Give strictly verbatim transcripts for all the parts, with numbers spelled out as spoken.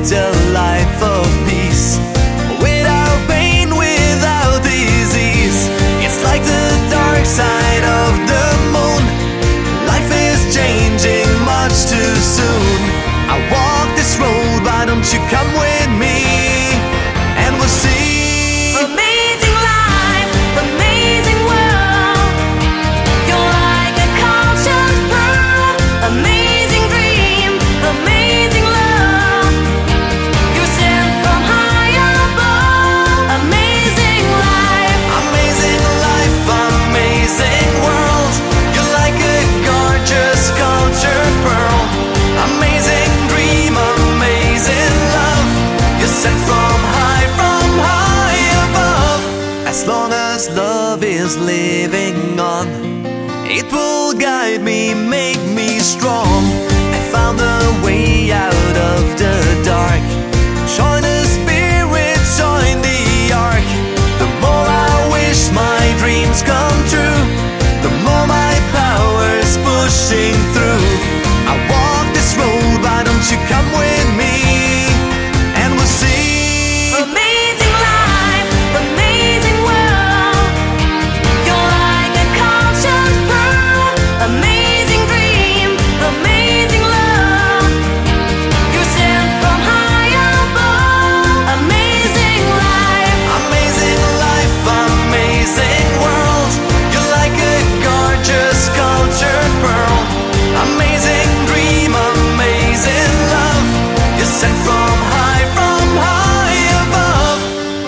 a life of peace, without pain, without disease. It's like the dark side of the moon. Life is changing much too soon. I walk this road, why don't you come with me, and we'll see. Amazing life, amazing world. You're like a conscious pearl. Amazing dream, amazing love. You're sent from high above. Amazing life, Amazing life, amazing world. You're like a gorgeous cultured pearl. Amazing dream, amazing love. You're sent from high, from high above. As long as love is living on, it will guide me, make me strong. I found a way out of the dark. Join the spirit, join the ark. The more I wish my dreams come true, the more my power's pushing through. I walk this road, why don't you come with me, and we'll see. amazing life, amazing world. You're like a conscious pearl. Amazing dream, amazing love. You're sent from high above. Amazing life, Amazing life, amazing world. You're like a gorgeous cultured pearl. Amazing dream, amazing love. You're sent from high, from high above.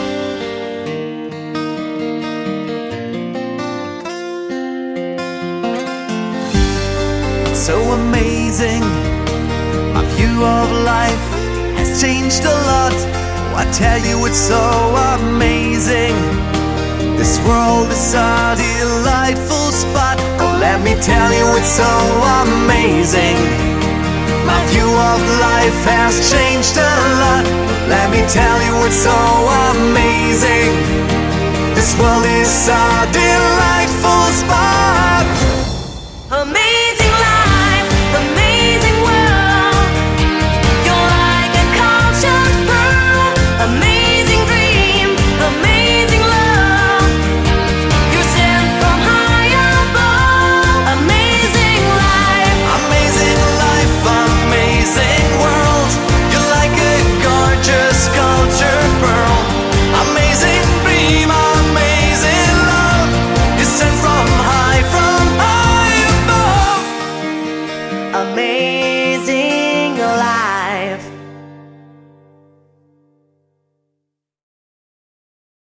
So amazing, my view of life has changed a lot. Oh, I tell you, it's so amazing. This world is a delightful spot. Oh, let me tell you, it's so amazing. My view of life has changed a lot. Let me tell you, it's so amazing. This world is a delightful spot. amazing life, amazing world. You're like a conscious pearl. Amazing dream, amazing love. You're sent from high above. Amazing life, Amazing life, amazing world. You're like a gorgeous cultured pearl. Amazing dream, amazing love. You're sent from high, from high above. amazing